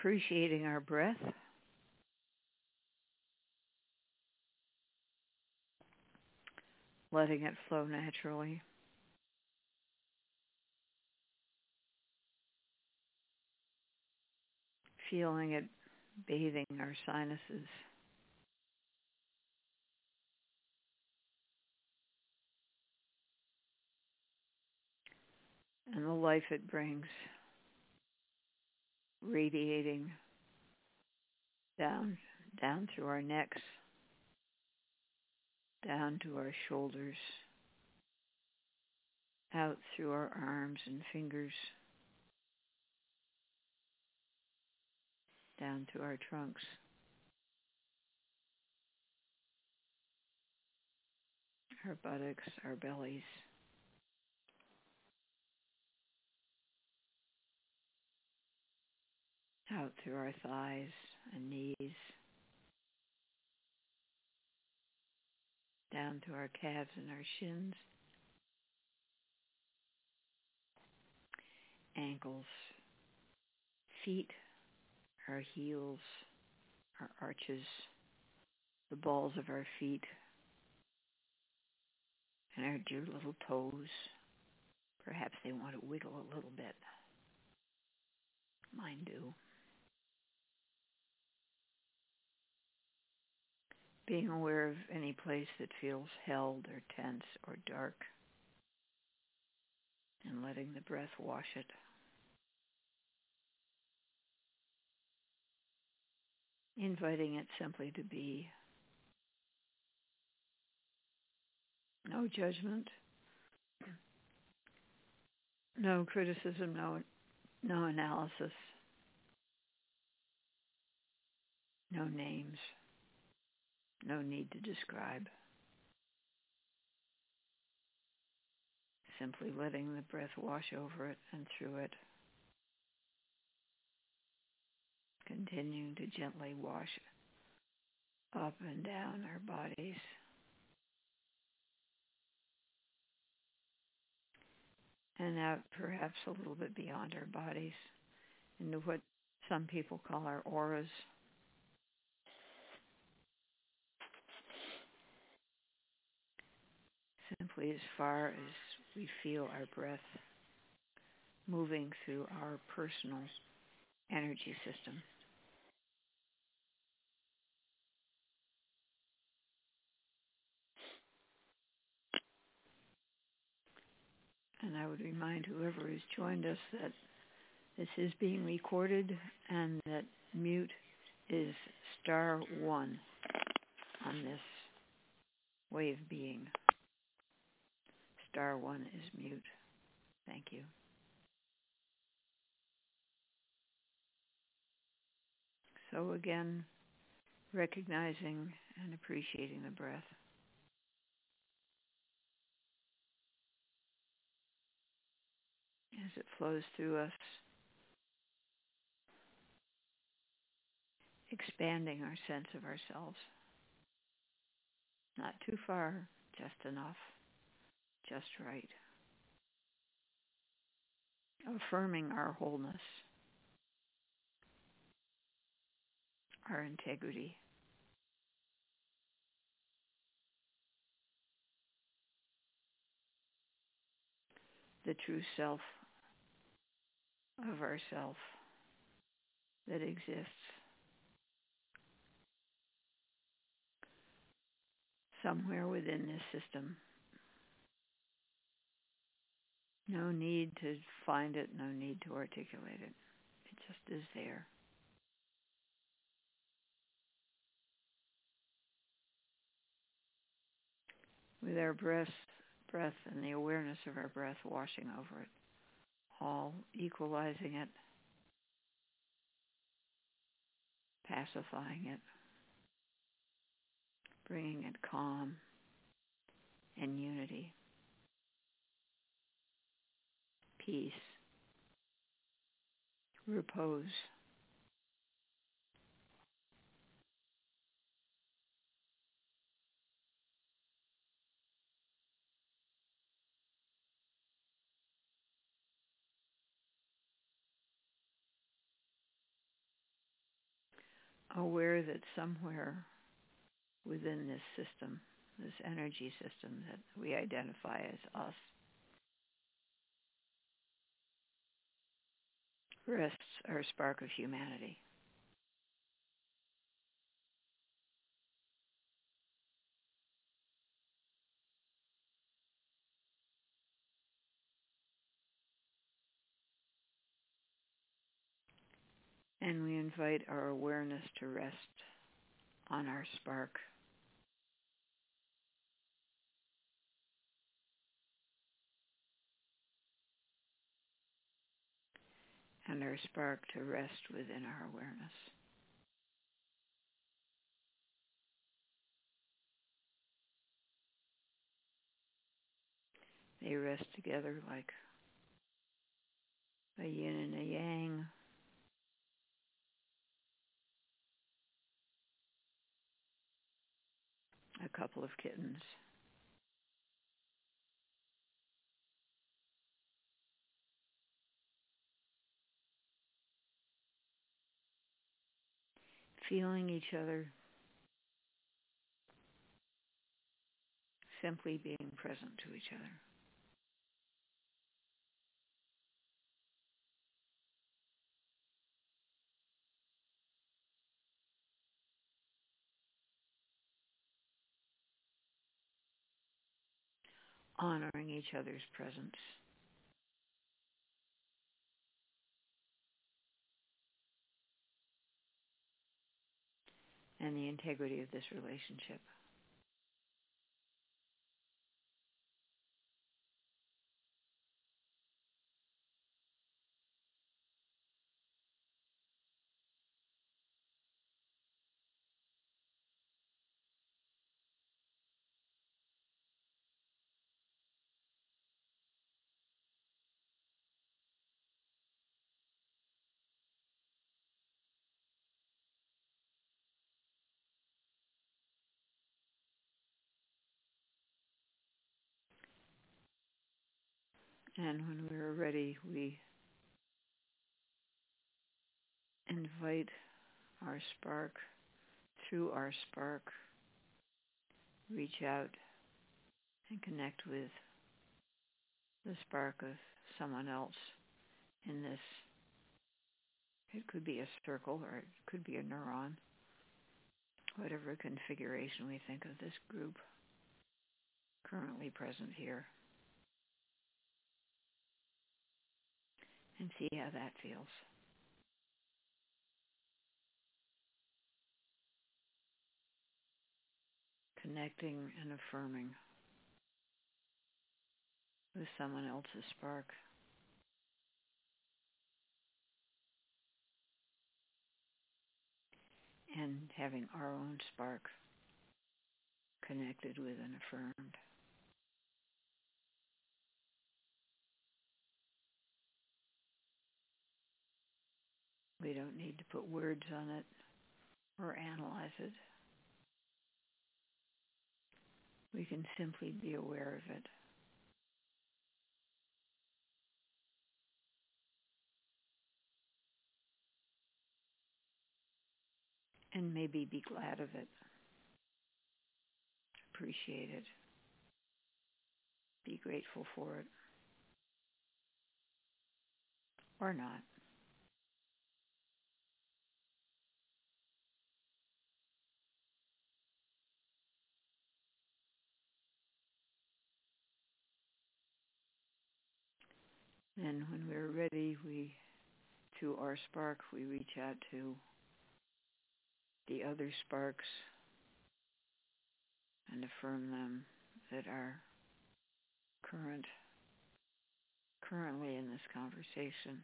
appreciating our breath, letting it flow naturally. Feeling it bathing our sinuses. And the life it brings, radiating down through our necks, down to our shoulders, out through our arms and fingers, down to our trunks. Our buttocks, our bellies. Out through our thighs and knees. Down to our calves and our shins. Ankles, feet, our heels, our arches, the balls of our feet, and our dear little toes. Perhaps they want to wiggle a little bit. Mine do. Being aware of any place that feels held or tense or dark, and letting the breath wash it. Inviting it simply to be. No judgment, no criticism, no analysis, no names, no need to describe. Simply letting the breath wash over it and through it. Continuing to gently wash up and down our bodies. And out perhaps a little bit beyond our bodies into what some people call our auras. Simply as far as we feel our breath moving through our personal energy system. And I would remind whoever has joined us that this is being recorded and that mute is *1 on this way of being. *1 is mute. Thank you. So again, recognizing and appreciating the breath. As it flows through us, expanding our sense of ourselves. Not too far, just enough, just right. Affirming our wholeness, our integrity. The true self of ourself that exists somewhere within this system. No need to find it, no need to articulate it. It just is there. With our breath and the awareness of our breath washing over it, all equalizing it, pacifying it, bringing it calm and unity, peace, repose. aware that somewhere within this system, this energy system that we identify as us, rests our spark of humanity. And we invite our awareness to rest on our spark. And our spark to rest within our awareness. They rest together like a yin and a yang, a couple of kittens. Feeling each other, simply being present to each other. Honoring each other's presence. And the integrity of this relationship. And when we're ready, we invite our spark, through our spark, reach out and connect with the spark of someone else in this. It could be a circle or it could be a neuron, whatever configuration we think of this group currently present here. And see how that feels. Connecting and affirming with someone else's spark. And having our own spark connected with and affirmed. We don't need to put words on it or analyze it. We can simply be aware of it. And maybe be glad of it. Appreciate it. Be grateful for it. Or not. And when we're ready, through our spark, we reach out to the other sparks and affirm them that are currently in this conversation.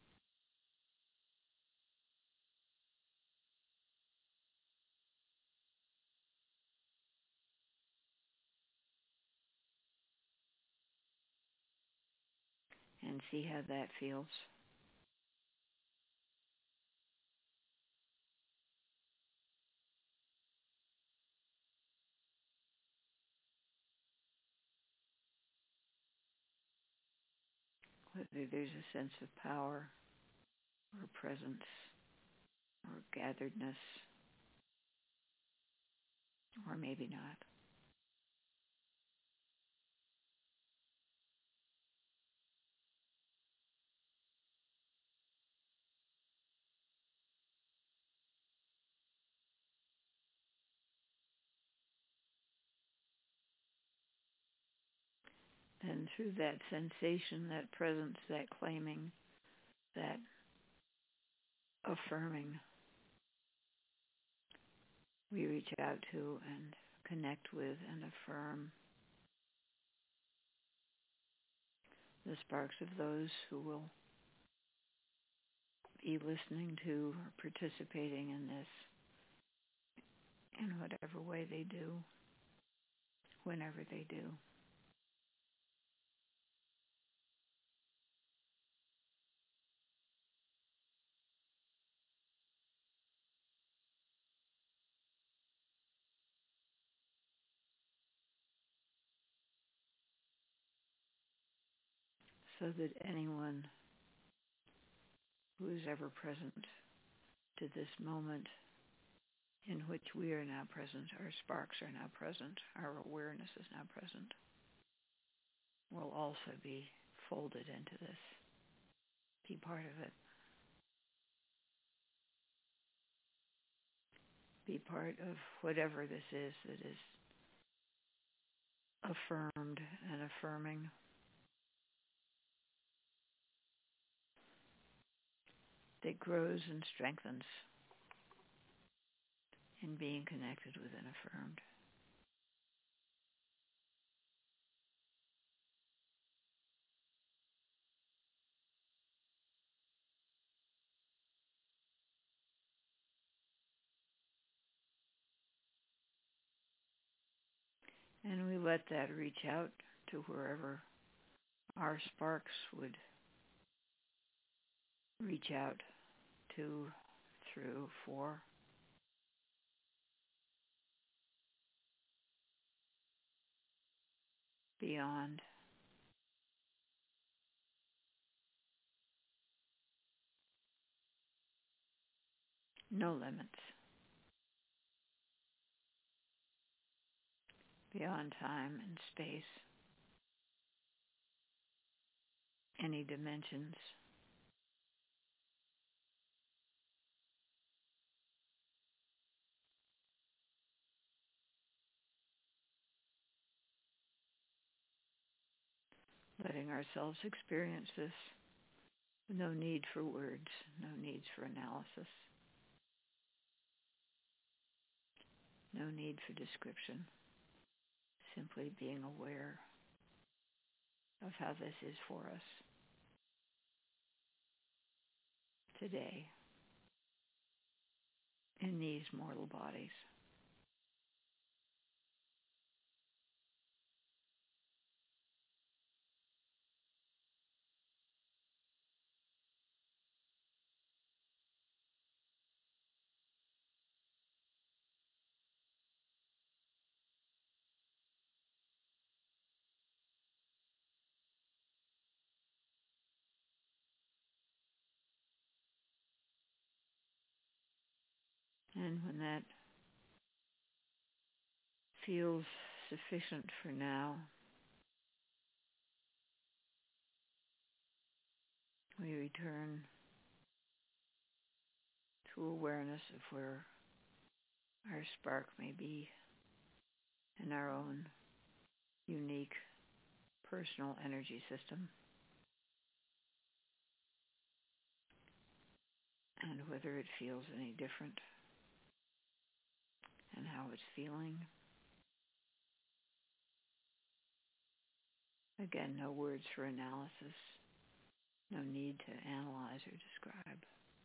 And see how that feels. Whether there's a sense of power or presence or gatheredness or maybe not. And through that sensation, that presence, that claiming, that affirming, we reach out to and connect with and affirm the sparks of those who will be listening to or participating in this in whatever way they do, whenever they do. So that anyone who is ever present to this moment in which we are now present, our sparks are now present, our awareness is now present, will also be folded into this, be part of it, be part of whatever this is that is affirmed and affirming. That grows and strengthens in being connected with and affirmed. And we let that reach out to wherever our sparks would reach out to, through, for. Beyond. No limits. Beyond time and space. Any dimensions. Letting ourselves experience this. No need for words. No needs for analysis. No need for description. Simply being aware of how this is for us today in these mortal bodies. And when that feels sufficient for now, we return to awareness of where our spark may be in our own unique personal energy system, and whether it feels any different and how it's feeling. Again, no words for analysis, no need to analyze or describe.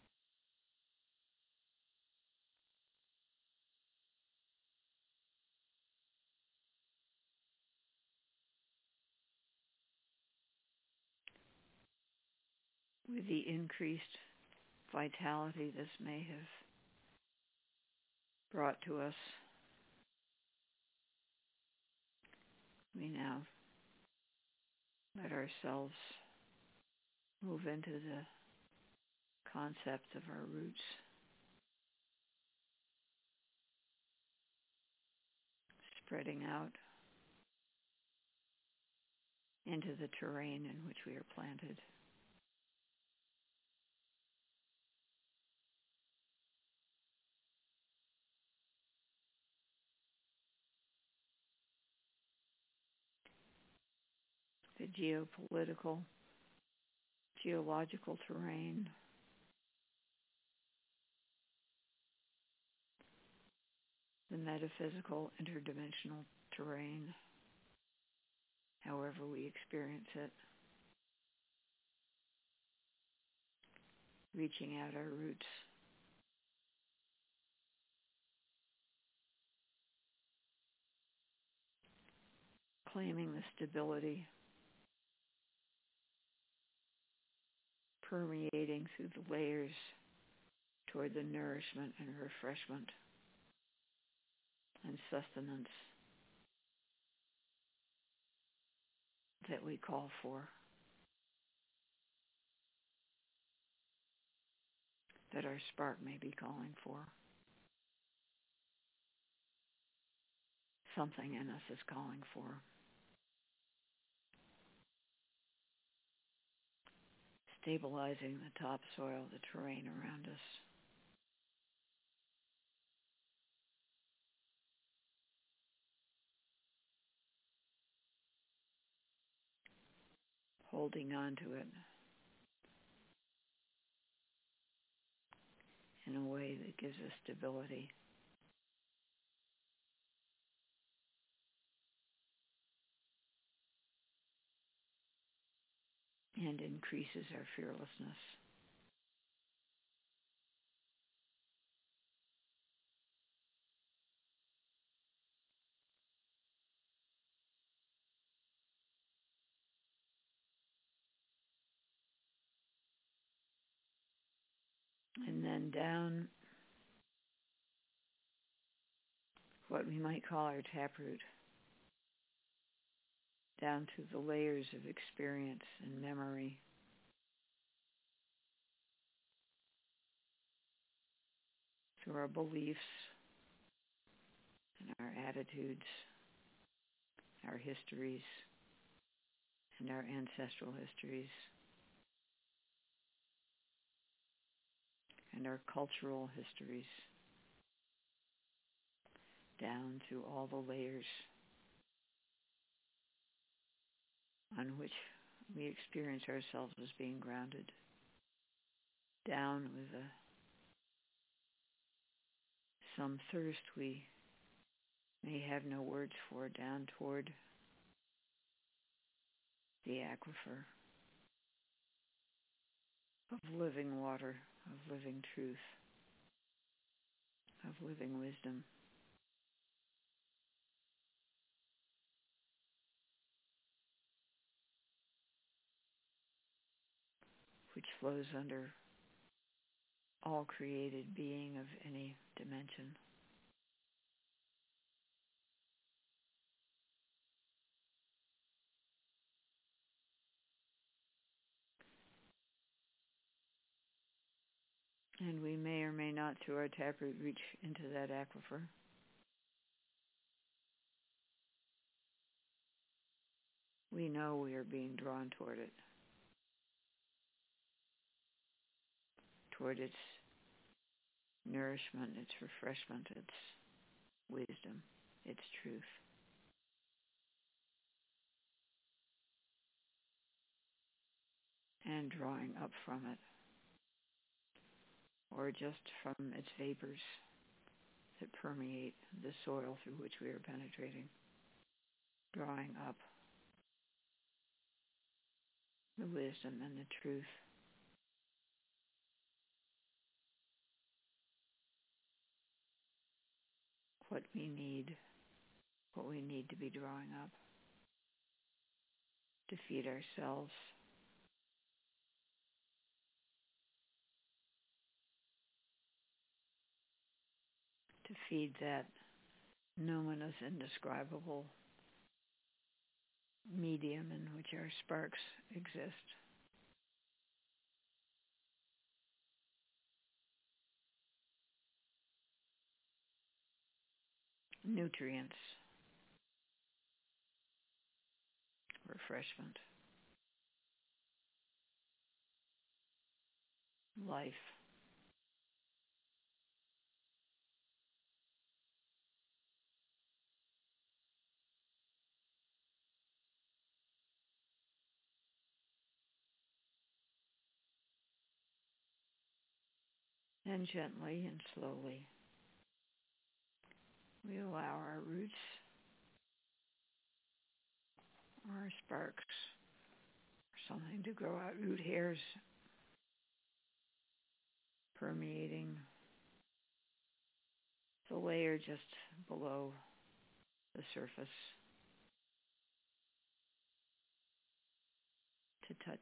With the increased vitality this may have brought to us, we now let ourselves move into the concept of our roots, spreading out into the terrain in which we are planted. The geopolitical, geological terrain, the metaphysical, interdimensional terrain, however we experience it, reaching out our roots, claiming the stability, permeating through the layers toward the nourishment and refreshment and sustenance that we call for, that our spark may be calling for. Something in us is calling for. Stabilizing the topsoil, the terrain around us. Holding on to it in a way that gives us stability. And increases our fearlessness. And then down what we might call our taproot, down through the layers of experience and memory, through our beliefs and our attitudes, our histories, and our ancestral histories, and our cultural histories, down through all the layers on which we experience ourselves as being grounded, down with some thirst we may have no words for, down toward the aquifer of living water, of living truth, of living wisdom. Which flows under all created being of any dimension. And we may or may not, through our taproot, reach into that aquifer. We know we are being drawn toward it, toward its nourishment, its refreshment, its wisdom, its truth. And drawing up from it, or just from its vapors that permeate the soil through which we are penetrating, drawing up the wisdom and the truth. What we need to be drawing up to feed ourselves, to feed that numinous, indescribable medium in which our sparks exist. Nutrients refreshment, life. And gently and slowly, we allow our roots, our sparks, something to grow out, root hairs permeating the layer just below the surface to touch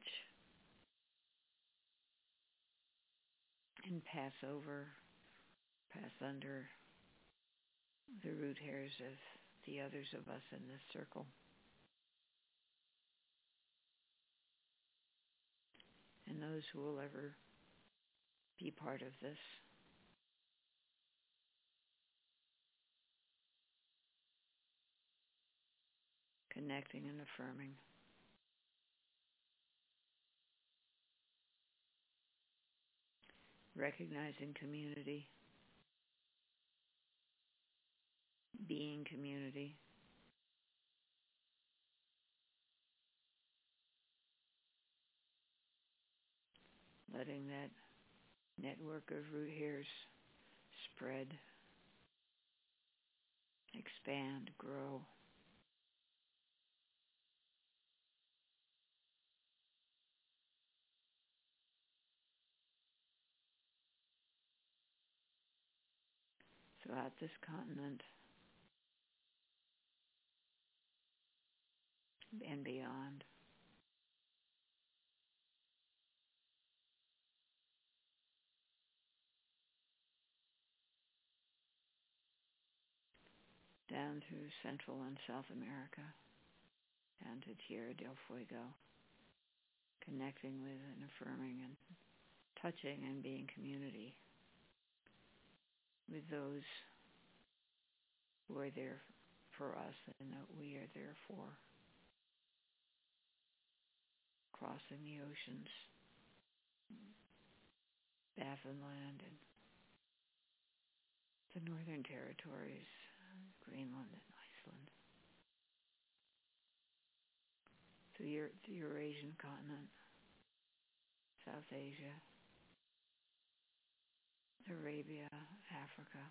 and pass over, pass under the root hairs of the others of us in this circle. And those who will ever be part of this. Connecting and affirming. Recognizing community. Being community. Letting that network of root hairs spread, expand, grow. Throughout this continent and beyond. Down through Central and South America, down to Tierra del Fuego, connecting with and affirming and touching and being community with those who are there for us and that we are there for. Crossing the oceans, Baffinland and the Northern Territories, Greenland and Iceland, to the Eurasian continent, South Asia, Arabia, Africa,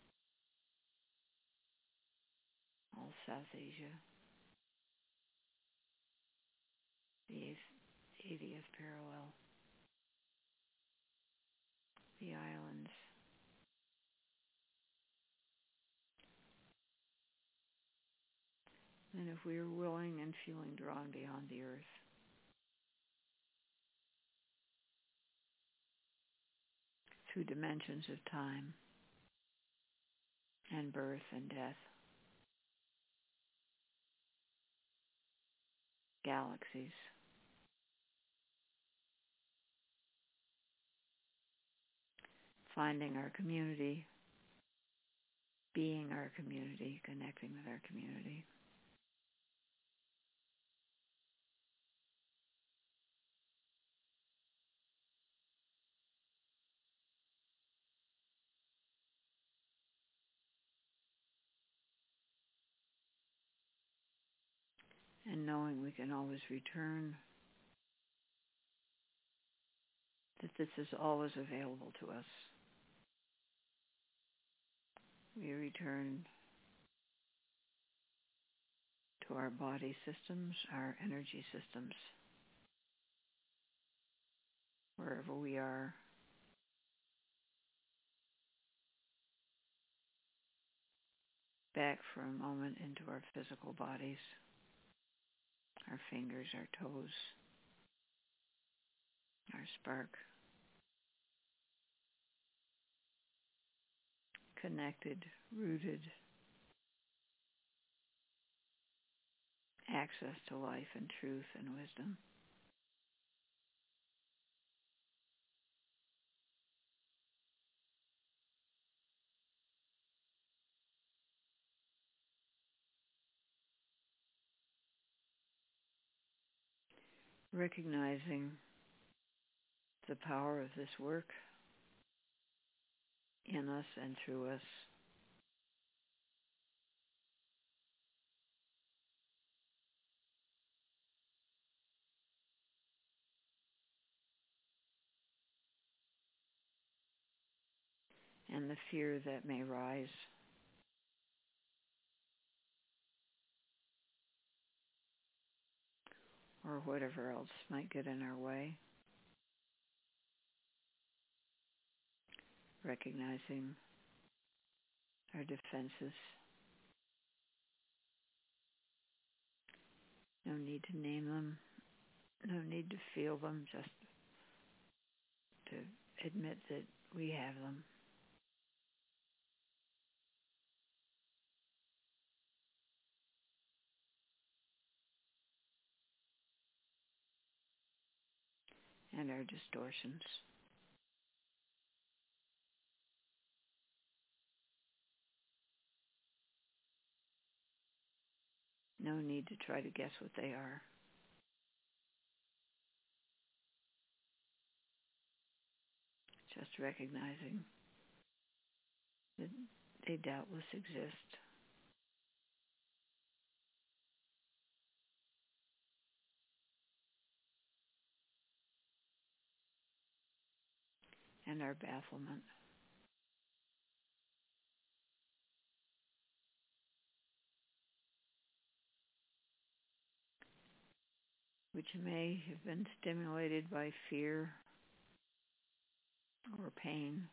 all South Asia, the 80th parallel, the islands, and if we are willing and feeling drawn beyond the earth, through dimensions of time and birth and death, galaxies, finding our community, being our community, connecting with our community. And knowing we can always return, that this is always available to us. We return to our body systems, our energy systems, wherever we are. Back for a moment into our physical bodies, our fingers, our toes, our spark, connected, rooted, access to life and truth and wisdom. recognizing the power of this work in us and through us. And the fear that may rise. Or whatever else might get in our way. Recognizing our defenses. No need to name them. No need to feel them. Just to admit that we have them. And our distortions. No need to try to guess what they are. Just recognizing that they doubtless exist. And our bafflement. Which may have been stimulated by fear or pain.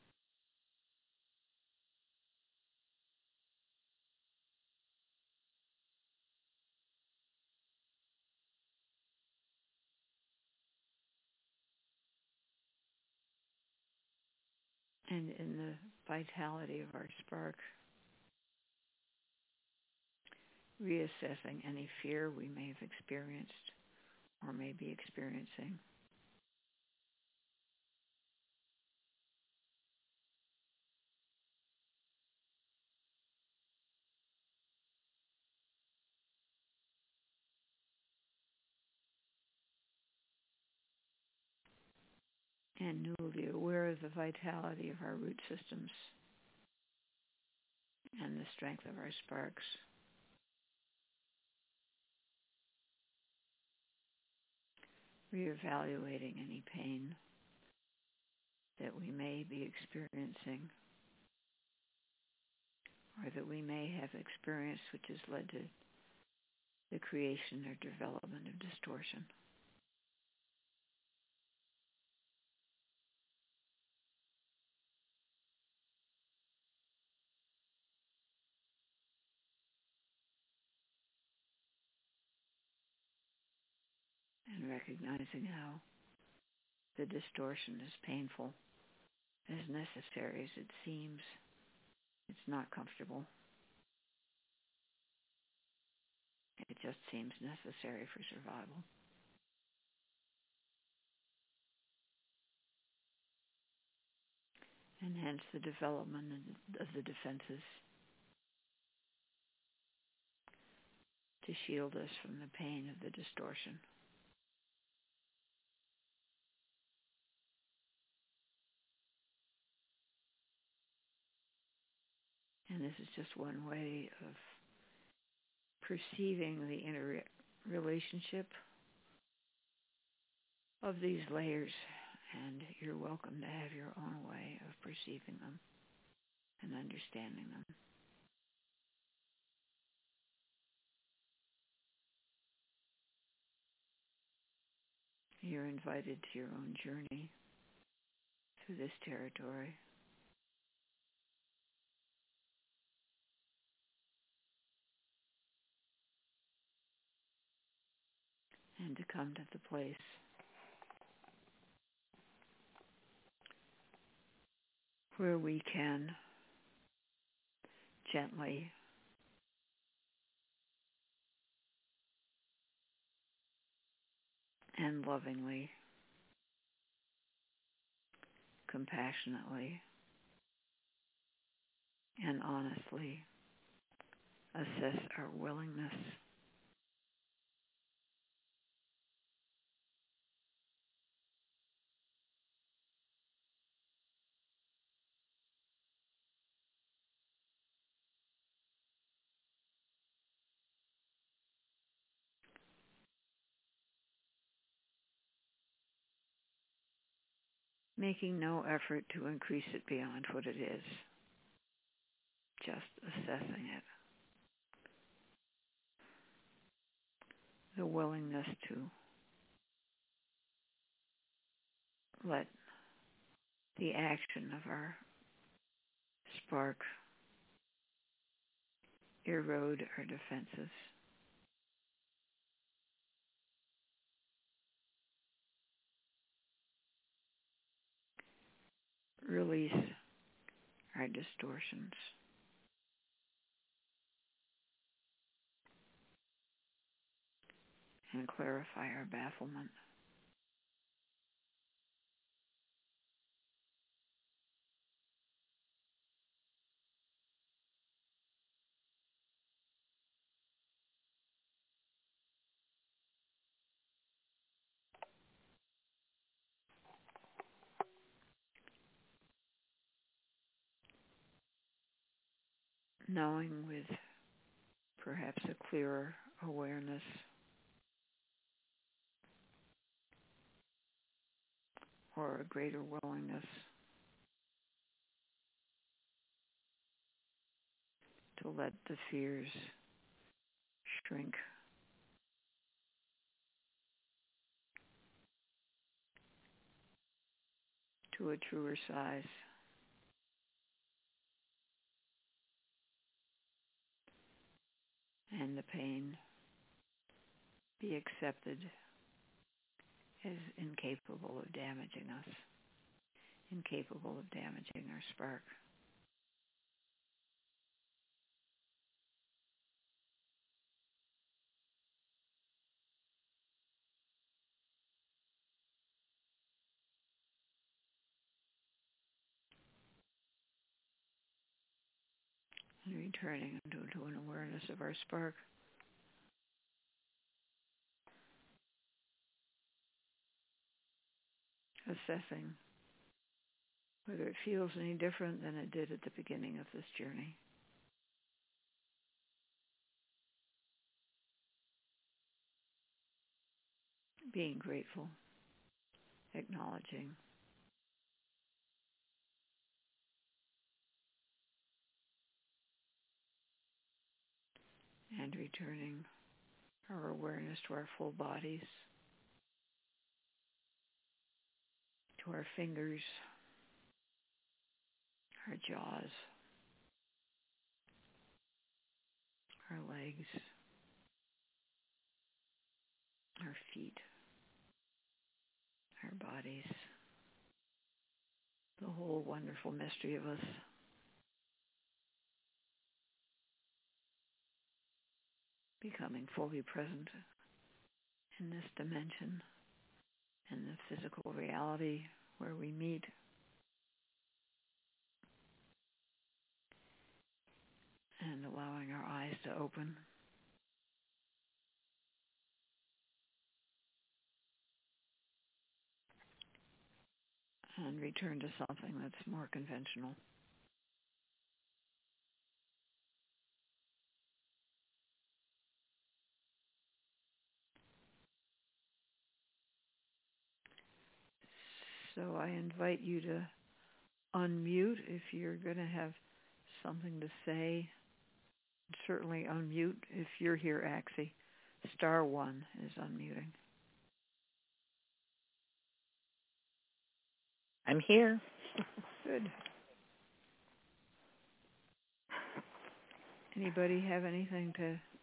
And in the vitality of our spark, reassessing any fear we may have experienced or may be experiencing. And newly aware of the vitality of our root systems and the strength of our sparks. Reevaluating any pain that we may be experiencing or that we may have experienced which has led to the creation or development of distortion. And recognizing how the distortion is painful, as necessary as it seems. It's not comfortable. It just seems necessary for survival. And hence the development of the defenses to shield us from the pain of the distortion. And this is just one way of perceiving the interrelationship of these layers, and you're welcome to have your own way of perceiving them and understanding them. You're invited to your own journey through this territory. And to come to the place where we can gently and lovingly, compassionately, and honestly assess our willingness making no effort to increase it beyond what it is, just assessing it. The willingness to let the action of our spark erode our defenses. Release our distortions. And clarify our bafflement. Knowing with perhaps a clearer awareness or a greater willingness to let the fears shrink to a truer size. And the pain be accepted as incapable of damaging us, incapable of damaging our spark. And returning into an awareness of our spark. Assessing whether it feels any different than it did at the beginning of this journey. Being grateful, acknowledging, and returning our awareness to our full bodies, to our fingers, our jaws, our legs, our feet, our bodies, the whole wonderful mystery of us. Becoming fully present in this dimension, in the physical reality where we meet. And allowing our eyes to open. And return to something that's more conventional. So I invite you to unmute if you're going to have something to say. Certainly unmute if you're here, Axie. *1 is unmuting. I'm here. Good. Anybody have anything to